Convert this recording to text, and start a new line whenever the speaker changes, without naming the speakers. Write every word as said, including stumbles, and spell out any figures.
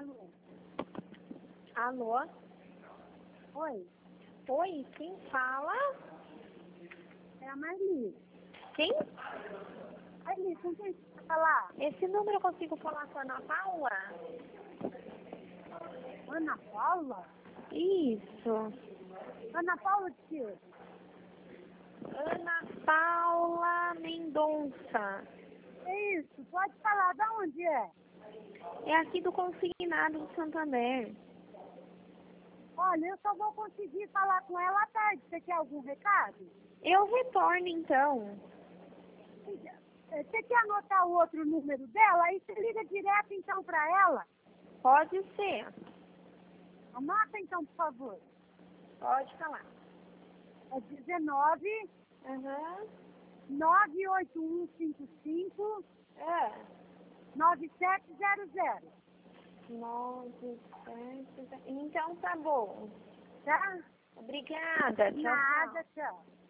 Alô?
Alô?
Oi?
Oi, quem fala?
É a Marli.
Quem?
Marli, com quem você vai falar?
Esse número eu consigo falar com a Ana Paula?
Ana Paula?
Isso.
Ana Paula de quê?
Ana Paula Mendonça.
É isso, pode falar. De onde é?
É aqui do Consignado do Santander.
Olha, eu só vou conseguir falar com ela à tarde. Você quer algum recado?
Eu retorno então.
Você quer anotar o outro número dela? Aí você liga direto então para ela.
Pode ser.
Anota então, por favor.
Pode falar.
É dezenove,
Aham.
nove oito um cinco cinco,
É.
nove sete zero zero.
Nove, sete, então tá bom.
Tá?
Obrigada. Tchau, tchau.
Nada, tchau.